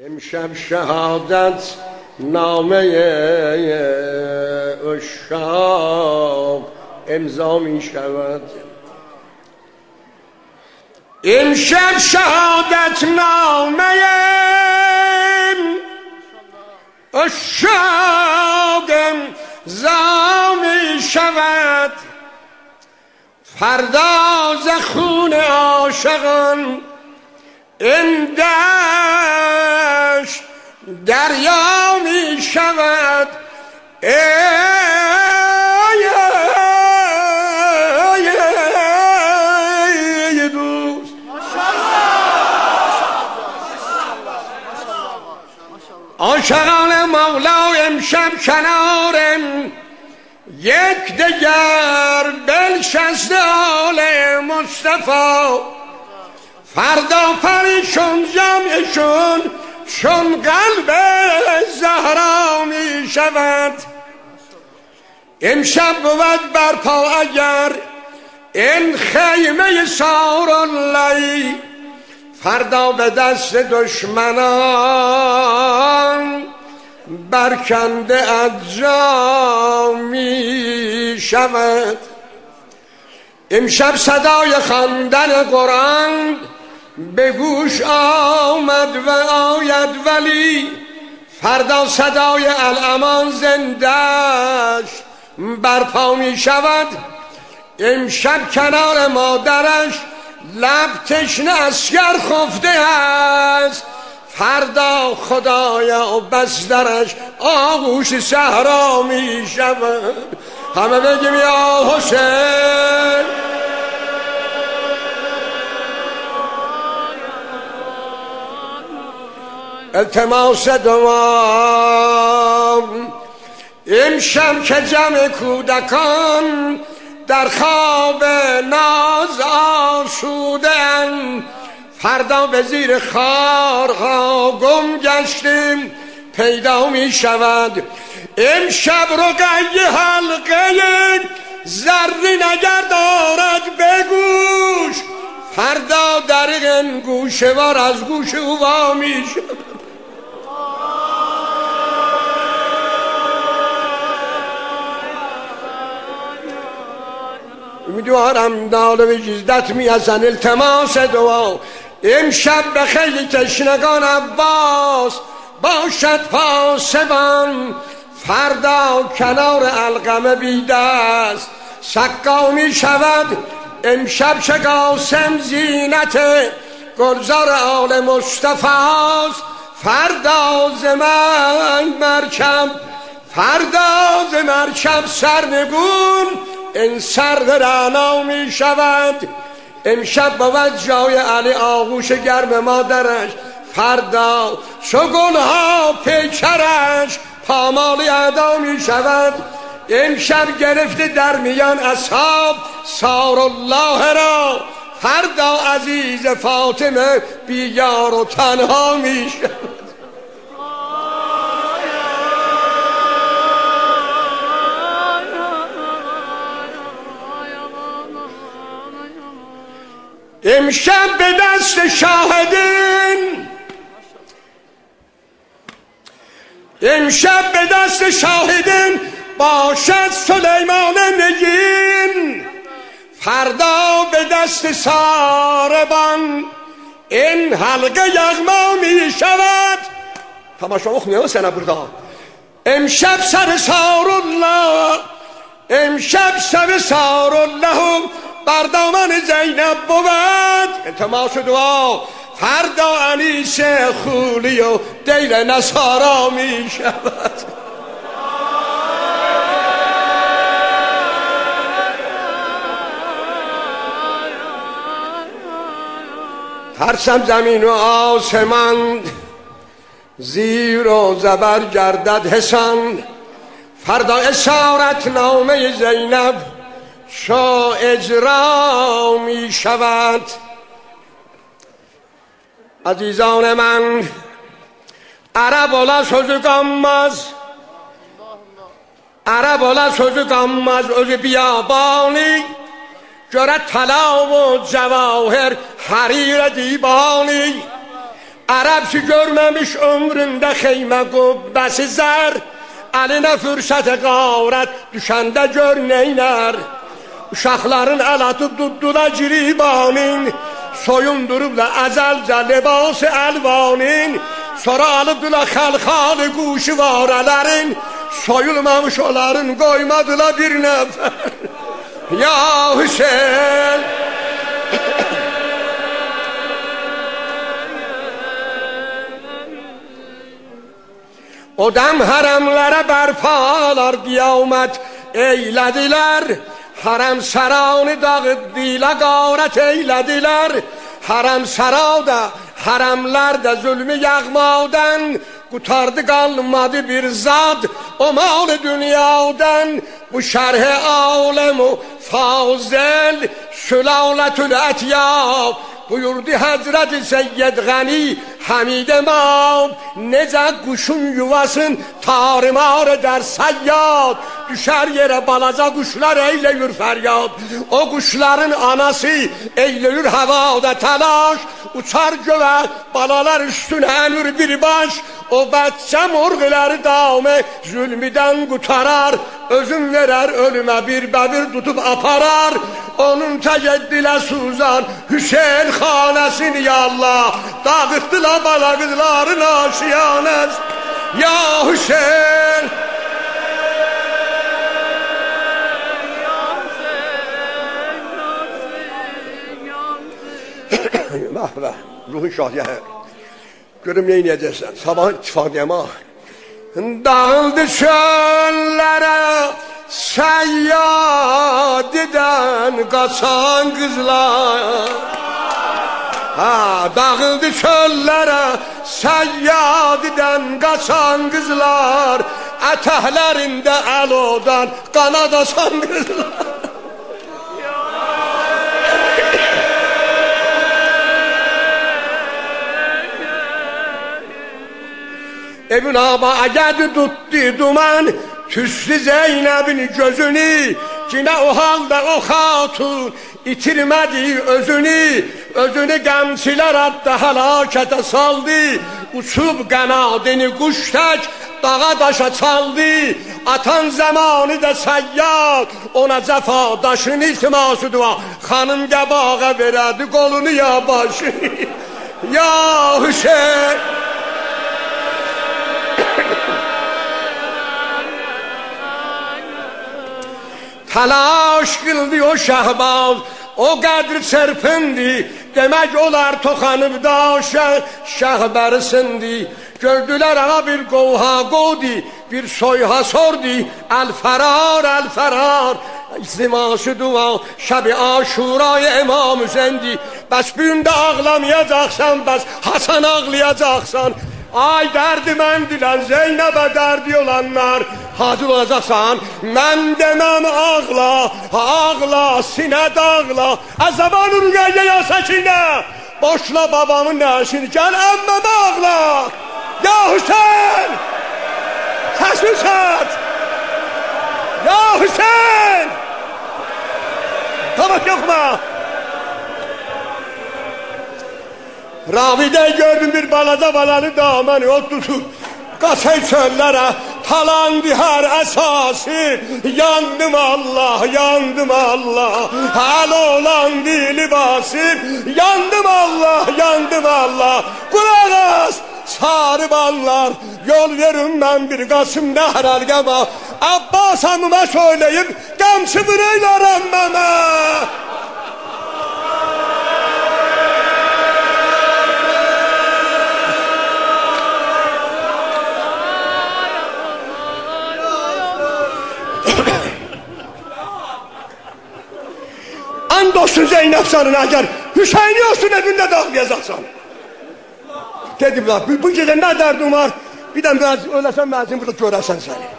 امشب شهادت نامه عشاق امضا می شود. امشب شهادت نامه عشاق امضا می شود. فردا ز خون عاشقان این دشت دریا می شود. ای دوست عاشقان مولا امشب کنارم یک دگر بنشسته آل مصطفی. فردا پریشون جمعشون چون قلب زهرا می شود. امشب بود برپا اگر این خیمه سارالله، فردا به دست دشمنان برکنده اجزا می شود. امشب صدای خواندن قرآن به گوش آمد و آید، ولی فردا صدای الامان زنده‌اش برپا می شود. امشب کنار مادرش لب تشنه اسگر خفته است، فردا خدایا بسترش آغوش صحرا می شود. همه بگیم یا حسین. التماس دعا امشب که جمع کودکان در خواب ناز آسوده‌اند، فردا به زیر خارها گم گشتیم پیدا می شود. امشب رقیه حلقه زرین اگر دارد بگوش، فردا در این گوشه وار از گوش او وا می شود. امیدوارم ناله به جزدت می ازن. التماس دعا امشب به خیلی تشنگان عباس باشد پاسبان، فردا کنار علقمه بی دست سقا می شود. امشب چه قاسم زینت گلزار آل مصطفاست، فردا ز مرکب سرنگون این سر رعنا می شود. امشب بود جای علی آغوش گرم مادرش، فردا چو گلها پیکرش پامالی ادا می شود. امشب گرفته در میان اصحاب سارالله را، فردا عزیز فاطمه بیار و تنها می شود. امشب به دست شاهدین، امشب به دست شاهدین باشد سلیمان نگین، فردا به دست ساربان این حلقه یغما می شود. تماشا بخونیم سنه بردا. امشب سر سارالله، امشب سر سارالله بر دامن زینب بود. التماس دعا فردا انیس خولی و دیل نصارا می شود. ترسم زمین و آسمان زیر و زبر گردد حسان، فردا اسارت نامه زینب شا اجرا می شود. عزیزان من عرب ola sözü kanmaz، عرب ola sözü kanmaz özü biyabani، جرد طلا و جواهر حریر دیبانی، Ərəb ki görməmiş ömründə xeymə qubbəsi zər, əlinə fürsətə qarət düşəndə gör neynər. Uşaqların əl atıb tutdular giribanin, soyundurublar əzəlcə libası əlvanin. Sonra alıbdılar xəlxalı quşivarələrin, soyulmamış onların qoymadılar bir nəfər. Ya Hüseyin o dem hərəmlərə bərpalar qiyamət eylədilər. Hərəm səranı dağıddılar, qarət eylədilər. Hərəm sərada, hərəmlərdə zülmü yağmadan, qutardı qalmadı bir zad o mal dünyadan. Bu şərh-i aləm-u fazil sülalətül ətyab buyurdu Həzrət-i Seyyid Ғəni Həmid Əmam. Necə quşun yuvasın tarimar eder səyyad, düşər yerə balaca quşlar eyləyir fəryad. O quşların anası eyləyir havada təlaş, uçar göyə balalar üstünə ənür bir baş. O bəccə murğuları damı zülmüdən qutarar, özün verər ölümə bir bəbir tutub aparar. Onun təgəddilə suzan Hüseyin xanəsini ya Allah, dağıtdılar bala qızların aşiyanəs. Ya Hüseyin Vah vah, ruhun şadiyə görüm neynəyəcəksən, sabah ittifadiyəmə. Dağıldı çöllərə səyyadidən qaçan qızlar. Dağıldı çöllərə səyyadidən qaçan qızlar, ətəhlərində əlodan qanad asan qızlar. Ebn Aba əgədi tutdu duman, tüslü Zeynəbin gözünü. Yine o halda o hatun itirmədi özünü. Özünü qəmçilər adda həlakətə saldı. Uçub qənadini quş tək dağa daşa çaldı. Atan zamanı da səyyad ona cəfa daşını iltiması dua. Xanım qəbağa verədi qolunu ya başını. Ya Hüseyin Təlaş qıldı o şəhbaz, o qədr çırpındı. Demək olar toxanıb daşa şəhbəri sindi. Gördülər ağa bir qovha qodi, bir soyha sordi. Əl-fərar, əl-fərar İzdiması dua şəbi aşurayı İmam Hüseyndi. Bəs bu gün də ağlamayacaqsan, bəs Hasan ağlayacaqsan. Ay dərdi mən dilən Zeynəbə dərdi olanlar hazır olacaqsan. Mən deməm ağla, ağla, sinəd ağla. Əzəban ürgəyyə ya səkinə, boşla babamın nəşini, gəl əmməmə ağla. Ya Hüseyin, səsin sət. Ya Hüseyin, tamam yoxma. Ravidə gördüm bir balaca balanı damanı o tutub qaçay çöllərə talandı hər əsası. Yandım Allah, yandım Allah, həl olandı libasım. Yandım Allah, yandım Allah, qulaq as sarı ballar. Yol verin mən bir Qasım Nəhrəl qəma, Abbas hamıma söyləyib qəmçı bürəylərəm mənə. And olsun Zeynəb sarına, əgər Hüseyni olsun evində dağlayacaqsan. Dedim, bu gecə nə dərdim var? Bir də öləsən mənzin burada görəsən səni.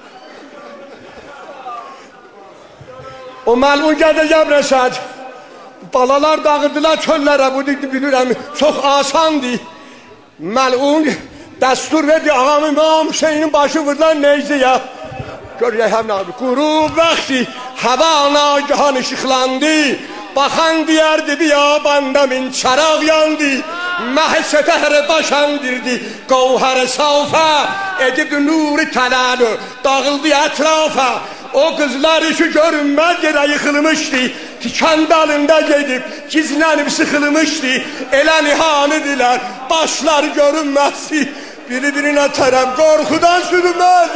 O məlun gələcəm Rəşad. Balalar dağıdılar çöllərə, bu bilirəm, çox asandı. Məlun dəstur verdi, ağam İmam Hüseynin başı vurdular neyziyə. Görək həmən abi, qurub vaxti, hava nagahan ışıqlandı. Baxan deyərdi, biyabanda min çaraq yandı. Məhəssətə başandırdı qovhər-i safa, edibdi nuri tələlü, dağıldı ətrafa. O qızlar işi görünməz yerə yıxılmışdı, tikan dalında gedib gizlənib sıxılmışdı. Elə nihanıdilər, başlar görünməzdi, bir-birinə tərəf qorxudan sürünməz.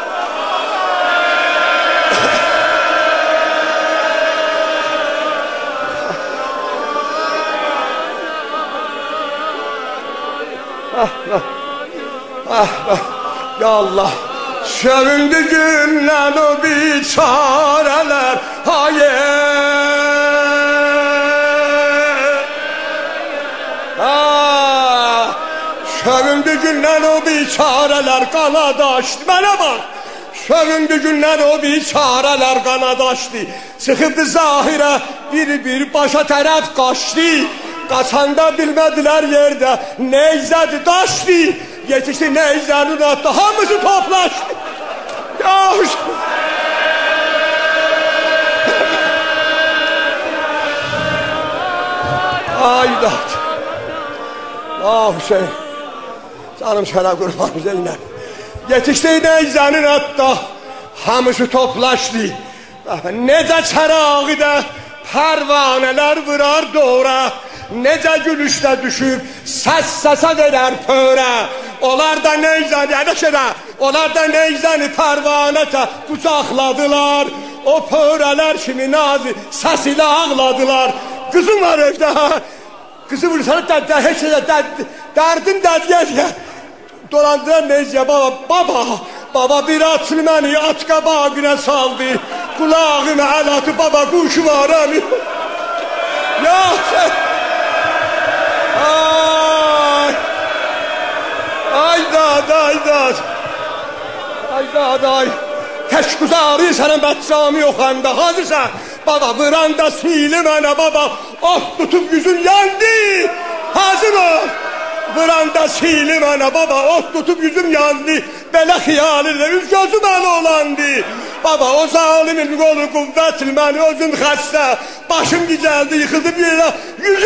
Ya Allah, sövündü gündən o biçarələr, haye. Sövündü gündən o biçarələr qanad açdı, mənə bax. Sövündü gündən o biçarələr qanad açdı, çıxıbdı zahirə bir başa tərəf qaçdı. Qaçanda bilmədilər yerdə, neyzədi daşdı, yetişdi neyzənin atdı, hamısı toplaşdı. Yaş! Aydat! Ah Hüseyin! Canım sənə qurban Zeynəb. Yetişdi neyzənin atdı, hamısı toplaşdı. Necə çərağı da pərvanələr vurar doğra, necə gülüşdə düşüb səs-səsə verər pörə. Onlar da neyzəni ədəşədə, onlar da neyzəni pərvanətə qucaqladılar. O pörələr kimi nazi səs ilə ağladılar. Qızım var evdə, qızı vursana heç dərdim dədiyə. Dolandılar neyzəyə, baba bir atını məni at qabağına saldı. Qulağını əl atı, baba quşu var əmi. Ya sən! Ay. Təşküzarı sənə bəccami yoxanda, hazırsan. Baba vıranda sili mənə, baba ot tutub yüzün yandı. Hazır ol. Vıranda sili mənə, baba ot tutub yüzüm yandı. Belə xiyalıyla üz gözüm əli olandı. Baba o zalimin qolu quvvətil məni özüm xəstə. Başım gicəldi, yıxıldı bir yerə. Yüzüm